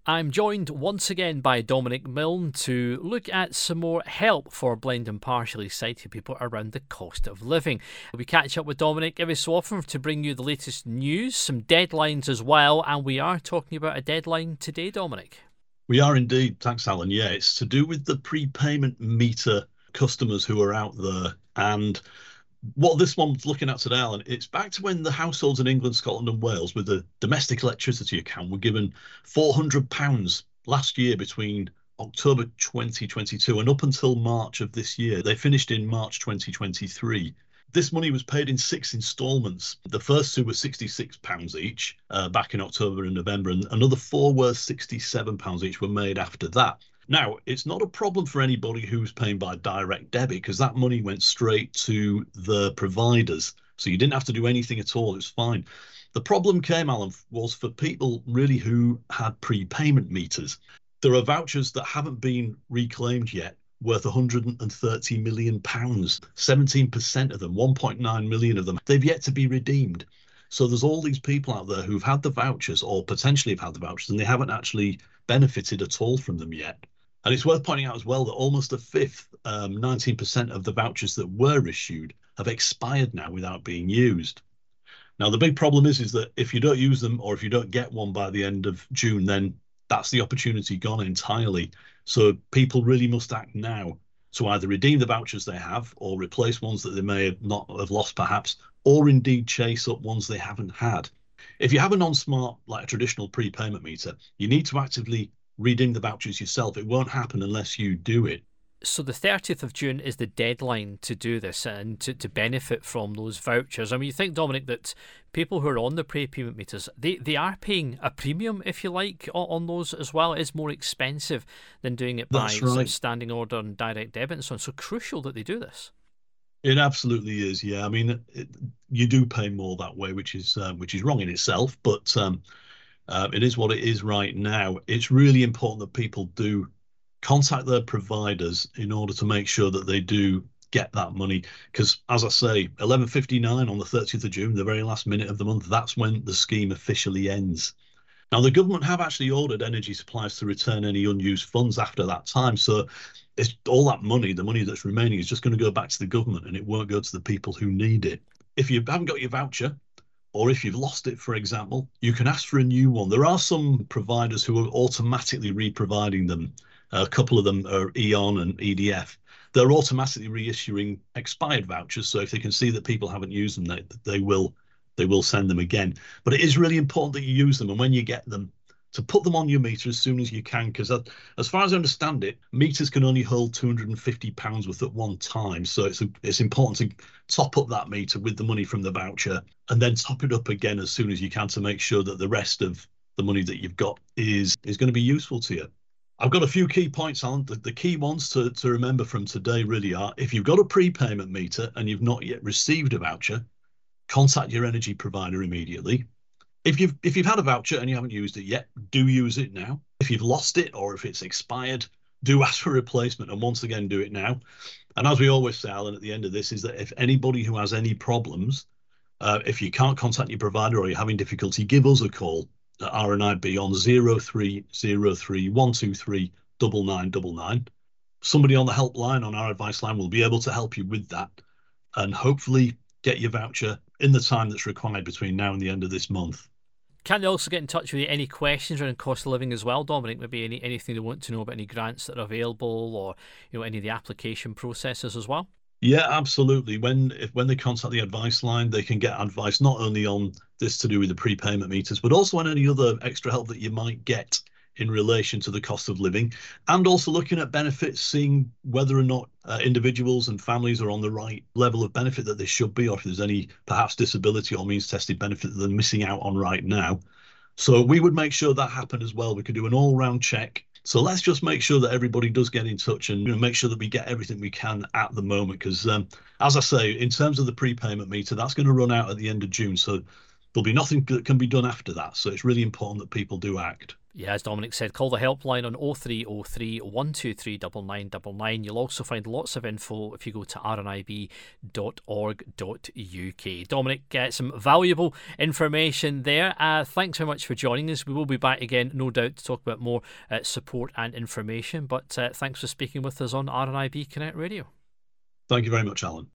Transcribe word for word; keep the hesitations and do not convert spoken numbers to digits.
I'm joined once again by Dominic Milne to look at some more help for blind and partially sighted people around the cost of living. We catch up with Dominic every so often to bring you the latest news, some deadlines as well, and we are talking about a deadline today, Dominic. We are indeed. Thanks, Alan. Yeah, it's to do with the prepayment meter customers who are out there. And what this one's looking at today, Alan, it's back to when the households in England, Scotland and Wales with a domestic electricity account were given four hundred pounds last year between October twenty twenty-two and up until March of this year. They finished in March twenty twenty-three. This money was paid in six instalments. The first two were sixty-six pounds each uh, back in October and November, and another four worth sixty-seven pounds each were made after that. Now, it's not a problem for anybody who's paying by direct debit because that money went straight to the providers. So you didn't have to do anything at all. It was fine. The problem came, Alan, was for people really who had prepayment meters. There are vouchers that haven't been reclaimed yet worth one hundred thirty million pounds. seventeen percent of them, one point nine million of them, they've yet to be redeemed. So there's all these people out there who've had the vouchers or potentially have had the vouchers and they haven't actually benefited at all from them yet. And it's worth pointing out as well that almost a fifth, um, nineteen percent of the vouchers that were issued have expired now without being used. Now, the big problem is, is that if you don't use them or if you don't get one by the end of June, then that's the opportunity gone entirely. So people really must act now to either redeem the vouchers they have or replace ones that they may have not have lost perhaps, or indeed chase up ones they haven't had. If you have a non-smart, like a traditional prepayment meter, you need to actively redeem the vouchers yourself. It won't happen unless you do it. So the thirtieth of June is the deadline to do this and to, to benefit from those vouchers. I mean, you think, Dominic, that people who are on the prepayment meters, they, they are paying a premium, if you like, on, on those as well. It is more expensive than doing it by That's right. sort of standing order and direct debit and so on. So crucial that they do this. It absolutely is, yeah. I mean, it, you do pay more that way, which is uh, which is wrong in itself, but um, uh, it is what it is right now. It's really important that people do contact their providers in order to make sure that they do get that money. Because, as I say, eleven fifty-nine on the thirtieth of June, the very last minute of the month, that's when the scheme officially ends. Now, the government have actually ordered energy suppliers to return any unused funds after that time. So it's all that money, the money that's remaining, is just going to go back to the government and it won't go to the people who need it. If you haven't got your voucher, or if you've lost it, for example, you can ask for a new one. There are some providers who are automatically re-providing them. A couple of them are E.ON and E D F. They're automatically reissuing expired vouchers. So if they can see that people haven't used them, they, they will they will send them again. But it is really important that you use them. And when you get them, to put them on your meter as soon as you can, because as far as I understand it, meters can only hold two hundred fifty pounds worth at one time. So it's, a, it's important to top up that meter with the money from the voucher and then top it up again as soon as you can to make sure that the rest of the money that you've got is, is going to be useful to you. I've got a few key points, Alan. The, the key ones to, to remember from today really are, if you've got a prepayment meter and you've not yet received a voucher, contact your energy provider immediately. If you've if you've had a voucher and you haven't used it yet, do use it now. If you've lost it or if it's expired, do ask for a replacement, and once again, do it now. And as we always say, Alan, at the end of this is that if anybody who has any problems, uh, if you can't contact your provider or you're having difficulty, give us a call at R N I B on zero three zero three, one two three, nine nine nine nine. Somebody on the helpline on our advice line will be able to help you with that and hopefully get your voucher in the time that's required between now and the end of this month. Can they also get in touch with you? Any questions around cost of living as well, Dominic? Maybe any anything they want to know about any grants that are available, or you know any of the application processes as well? Yeah, absolutely. When if when they contact the advice line, they can get advice not only on this to do with the prepayment meters, but also on any other extra help that you might get in relation to the cost of living, and also looking at benefits, seeing whether or not uh, individuals and families are on the right level of benefit that they should be, or if there's any perhaps disability or means tested benefit that they're missing out on right now. So we would make sure that happened as well. We could do an all-round check. So let's just make sure that everybody does get in touch and you know, make sure that we get everything we can at the moment. Because um, as I say, in terms of the prepayment meter, that's going to run out at the end of June. So there'll be nothing that can be done after that. So it's really important that people do act. Yeah, as Dominic said, call the helpline on oh three oh three, one two three, nine nine nine nine. You'll also find lots of info if you go to r n i b dot org dot u k. Dominic, uh, some valuable information there. Uh, thanks very much for joining us. We will be back again, no doubt, to talk about more uh, support and information. But uh, thanks for speaking with us on R N I B Connect Radio. Thank you very much, Alan.